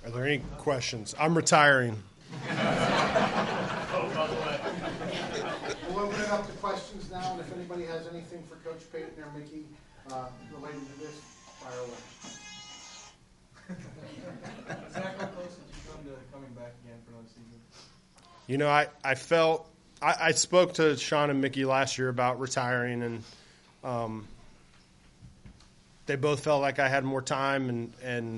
Are there any questions? I'm retiring. We'll open it up to questions now, and if anybody has anything for Coach Payton or Mickey related to this, fire away. Zach, how close did you come to coming back again for another season? You know, I spoke to Sean and Mickey last year about retiring, and they both felt like I had more time, and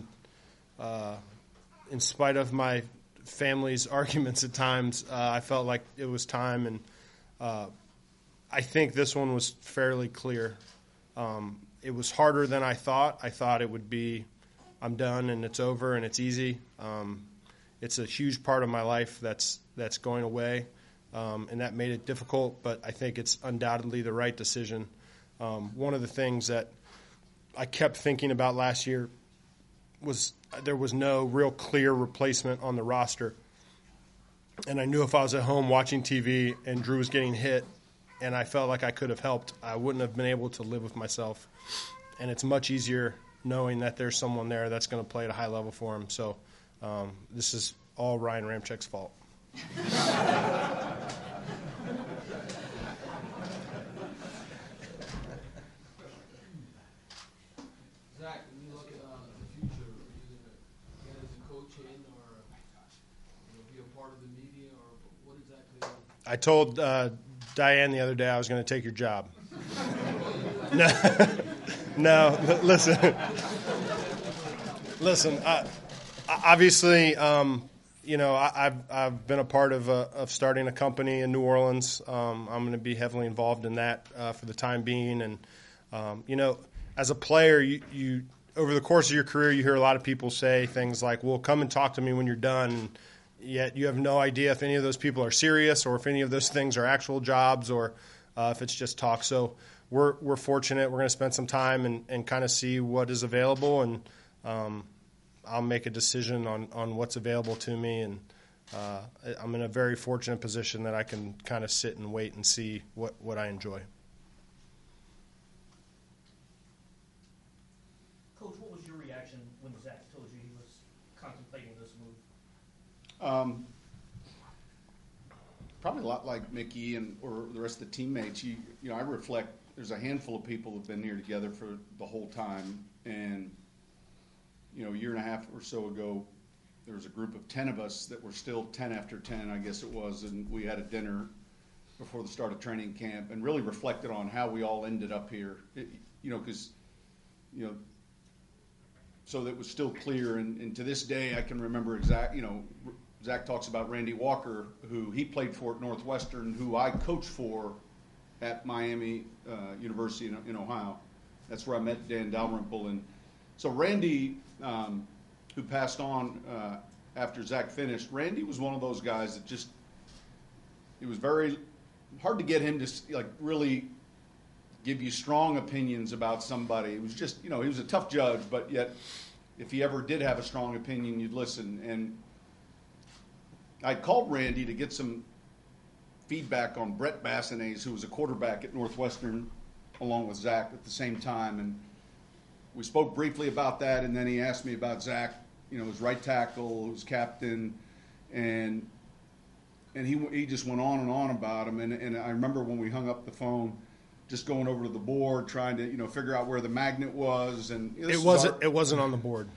in spite of my family's arguments at times, I felt like it was time, and I think this one was fairly clear. It was harder than I thought. I thought it would be, I'm done and it's over and it's easy. It's a huge part of my life that's going away, and that made it difficult, but I think it's undoubtedly the right decision. One of the things that I kept thinking about last year was there was no real clear replacement on the roster. And I knew if I was at home watching TV and Drew was getting hit and I felt like I could have helped, I wouldn't have been able to live with myself. And it's much easier knowing that there's someone there that's going to play at a high level for him. So this is all Ryan Ramczyk's fault. Zach, when you look at the future, are you going to get as a coach in or be a part of the media, or what exactly? I told Diane the other day I was going to take your job. No, listen. Obviously, I've been a part of starting a company in New Orleans. I'm going to be heavily involved in that for the time being. And as a player, you over the course of your career, you hear a lot of people say things like, "Well, come and talk to me when you're done." And yet, you have no idea if any of those people are serious, or if any of those things are actual jobs, or if it's just talk. So we're fortunate. We're going to spend some time and kind of see what is available, and I'll make a decision on what's available to me. And I'm in a very fortunate position that I can kind of sit and wait and see what I enjoy. Coach, what was your reaction when Zach told you he was contemplating this move? Probably a lot like Mickey or the rest of the teammates. I reflect. There's a handful of people who've been here together for the whole time, and a year and a half or so ago, there was a group of 10 of us that were still 10 after 10, I guess it was, and we had a dinner before the start of training camp and really reflected on how we all ended up here. So that was still clear, and to this day I can remember Zach talks about Randy Walker, who he played for at Northwestern, who I coached for at Miami University in Ohio. That's where I met Dan Dalrymple. And so Randy, who passed on after Zach finished, Randy was one of those guys that just, it was very hard to get him to really give you strong opinions about somebody. It was just, he was a tough judge, but yet if he ever did have a strong opinion, you'd listen. And I called Randy to get some feedback on Brett Bassanese, who was a quarterback at Northwestern along with Zach at the same time. And we spoke briefly about that, and then he asked me about Zach, his right tackle, his captain, and he just went on and on about him. And I remember when we hung up the phone, just going over to the board, trying to figure out where the magnet was, and It wasn't on the board.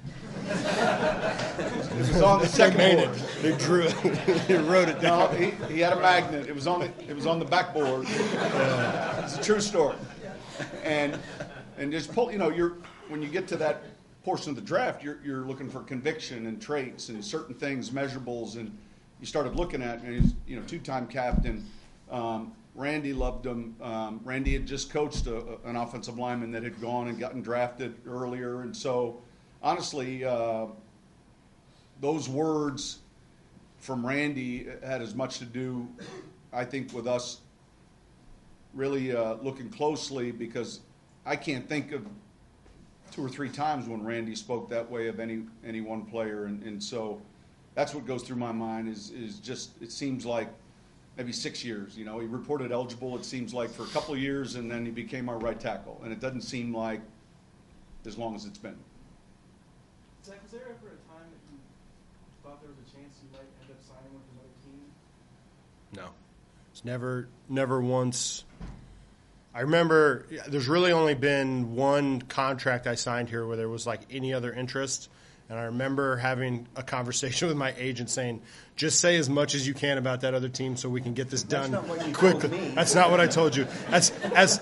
It was on the second board. They drew it. He wrote it down. No, he had a magnet. It was on the backboard. It's a true story. And just pull. When you get to that portion of the draft, you're looking for conviction and traits and certain things, measurables, and you started looking at. And he's two-time captain. Randy loved him. Randy had just coached an offensive lineman that had gone and gotten drafted earlier. And so, honestly, those words from Randy had as much to do, I think, with us really looking closely, because I can't think of 2 or 3 times when Randy spoke that way of any one player. And so that's what goes through my mind is just, it seems like, maybe 6 years. He reported eligible, it seems like, for a couple of years, and then he became our right tackle. And it doesn't seem like as long as it's been. Zach, was there ever a time that you thought there was a chance you might end up signing with another team? No. It's never once. I remember there's really only been one contract I signed here where there was like any other interest. And I remember having a conversation with my agent saying, just say as much as you can about that other team so we can get this done quickly. That's not what I told you. As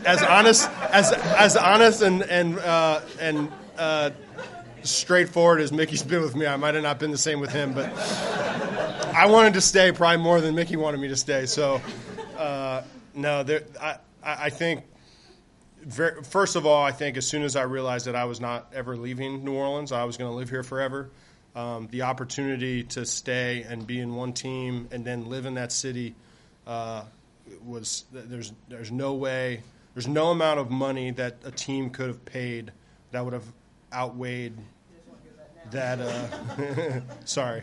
honest and straightforward as Mickey's been with me, I might have not been the same with him, but I wanted to stay probably more than Mickey wanted me to stay. So, no, I think, first of all, I think as soon as I realized that I was not ever leaving New Orleans, I was going to live here forever. The opportunity to stay and be in one team and then live in that city was there's no way, there's no amount of money that a team could have paid that would have outweighed that. Sorry.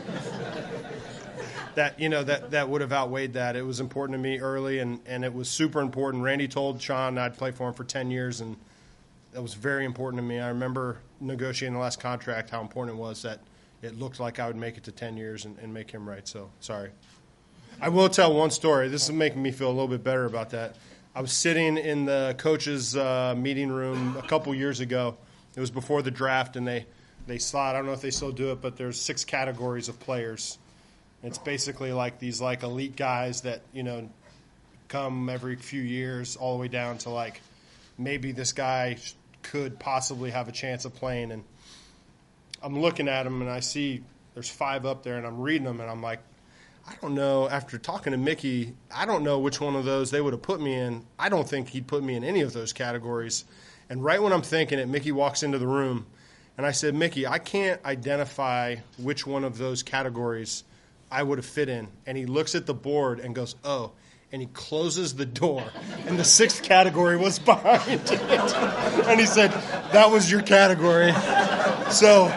That would have outweighed that. It was important to me early, and it was super important. Randy told Sean I'd play for him for 10 years, and that was very important to me. I remember negotiating the last contract, how important it was that it looked like I would make it to 10 years and make him right. So, sorry. I will tell one story. This is making me feel a little bit better about that. I was sitting in the coaches' meeting room a couple years ago. It was before the draft, and they slot, I don't know if they still do it, but there's 6 categories of players. It's basically like these like elite guys that, come every few years all the way down to like maybe this guy could possibly have a chance of playing. And I'm looking at them and I see there's 5 up there and I'm reading them and I'm like, I don't know. After talking to Mickey, I don't know which one of those they would have put me in. I don't think he'd put me in any of those categories. And right when I'm thinking it, Mickey walks into the room and I said, Mickey, I can't identify which one of those categories I would have fit in. And he looks at the board and goes, oh, and he closes the door. And the 6th category was behind it. And he said, that was your category. So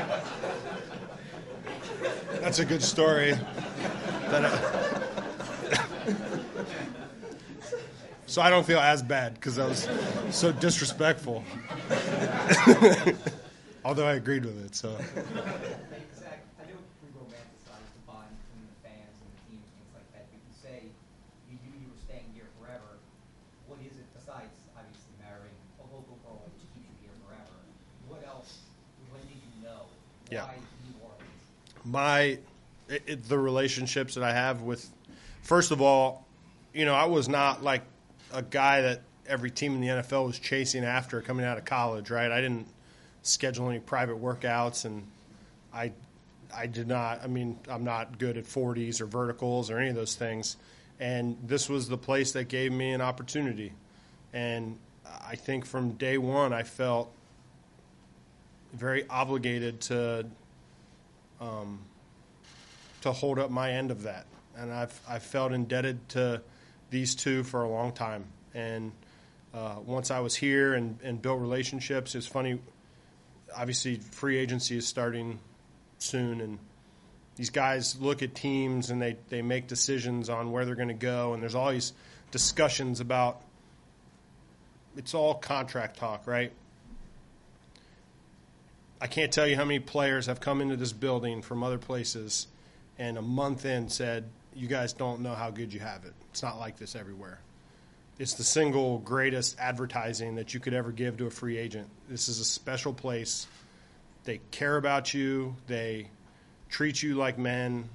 that's a good story. So I don't feel as bad because I was so disrespectful. Although I agreed with it, so. Zach, I know we romanticize the bond between the fans and the team and things like that, but you say you knew you were staying here forever. What is it besides obviously marrying a local girl which keeps you here forever? What else? When did you know? Yeah. Why New Orleans? The relationships that I have with, first of all, I was not like a guy that every team in the NFL was chasing after coming out of college, right? I didn't schedule any private workouts, and I did not. I mean, I'm not good at 40s or verticals or any of those things. And this was the place that gave me an opportunity. And I think from day one, I felt very obligated to hold up my end of that. And I've felt indebted to these two for a long time. And once I was here and built relationships, it's funny. Obviously, free agency is starting soon, and these guys look at teams and they make decisions on where they're going to go, and there's always discussions about it's all contract talk, right? I can't tell you how many players have come into this building from other places and a month in said, you guys don't know how good you have it. It's not like this everywhere. It's the single greatest advertising that you could ever give to a free agent. This is a special place. They care about you. They treat you like men.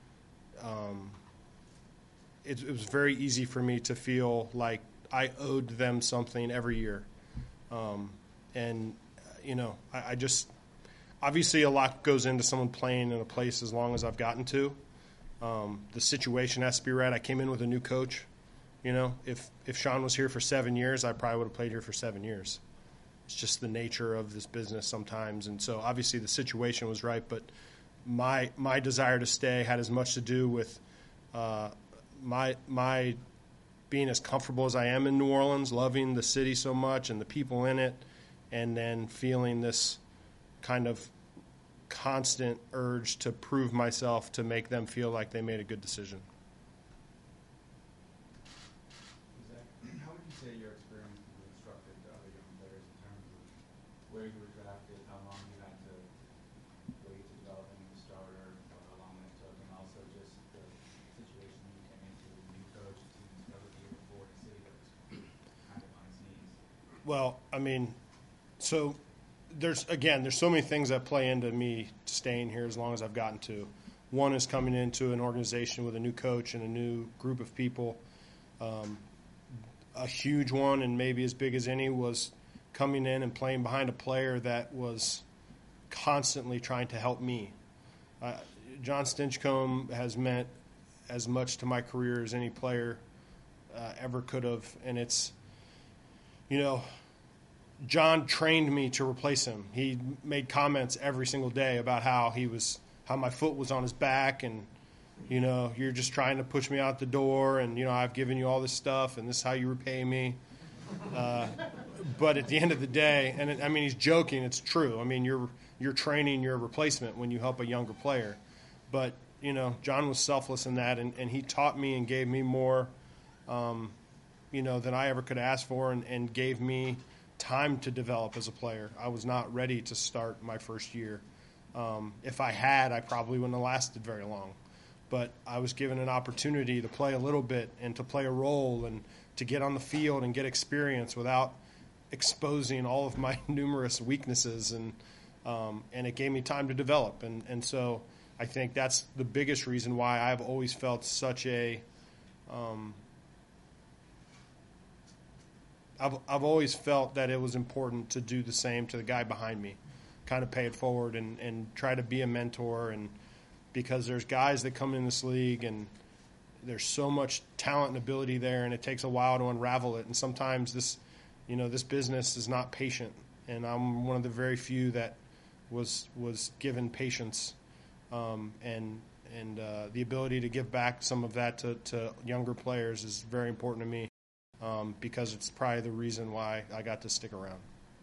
It was very easy for me to feel like I owed them something every year. I just – obviously a lot goes into someone playing in a place as long as I've gotten to. The situation has to be right. I came in with a new coach. If Sean was here for 7 years, I probably would have played here for 7 years. It's just the nature of this business sometimes. And so obviously the situation was right, but my desire to stay had as much to do with my being as comfortable as I am in New Orleans, loving the city so much and the people in it, and then feeling this kind of constant urge to prove myself to make them feel like they made a good decision. How would you say your experience was instructed to other young players in terms of where you were drafted, how long you had to wait to develop into a starter, how Well, I mean, so there's so many things that play into me staying here as long as I've gotten to. One is coming into an organization with a new coach and a new group of people. A huge one, and maybe as big as any, was coming in and playing behind a player that was constantly trying to help me. John Stinchcomb has meant as much to my career as any player ever could have, and it's, John trained me to replace him. He made comments every single day about how my foot was on his back, and you're just trying to push me out the door, and I've given you all this stuff, and this is how you repay me. But at the end of the day, and he's joking. It's true. I mean, you're training your replacement when you help a younger player. But John was selfless in that, and he taught me and gave me more, than I ever could ask for, and gave me time to develop as a player. I was not ready to start my first year. If I had, I probably wouldn't have lasted very long. But I was given an opportunity to play a little bit and to play a role and to get on the field and get experience without exposing all of my numerous weaknesses, and it gave me time to develop. And so I think that's the biggest reason why I've always felt such a I've always felt that it was important to do the same to the guy behind me, kind of pay it forward and try to be a mentor, and because there's guys that come in this league and there's so much talent and ability there, and it takes a while to unravel it. And sometimes this business is not patient, and I'm one of the very few that was given patience, and the ability to give back some of that to younger players is very important to me, because it's probably the reason why I got to stick around.